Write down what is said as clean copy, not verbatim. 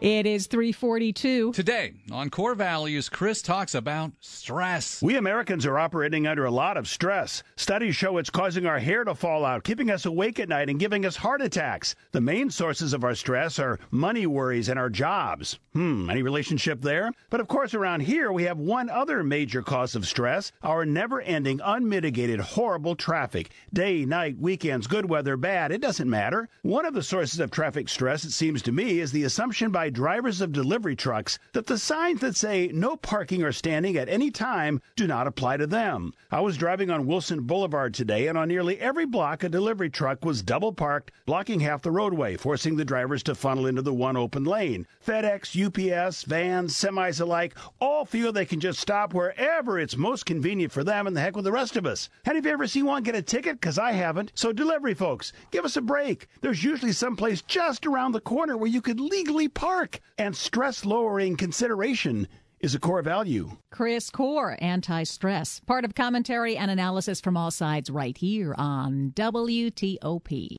It is 3:42. Today on Core Values, Chris talks about stress. We Americans are operating under a lot of stress. Studies show it's causing our hair to fall out, keeping us awake at night, and giving us heart attacks. The main sources of our stress are money worries and our jobs. Any relationship there? But of course, around here, we have one other major cause of stress, our never-ending, unmitigated, horrible traffic. Day, night, weekends, good weather, bad, it doesn't matter. One of the sources of traffic stress, it seems to me, is the assumption by drivers of delivery trucks that the signs that say no parking or standing at any time do not apply to them. I was driving on Wilson Boulevard today, and on nearly every block, a delivery truck was double parked, blocking half the roadway, forcing the drivers to funnel into the one open lane. FedEx, UPS, vans, semis alike, all feel they can just stop wherever it's most convenient for them, and the heck with the rest of us. And have you ever seen one get a ticket? Because I haven't. So delivery folks, give us a break. There's usually someplace just around the corner where you could legally park. And stress-lowering consideration is a core value. Chris Core, anti-stress. Part of commentary and analysis from all sides right here on WTOP.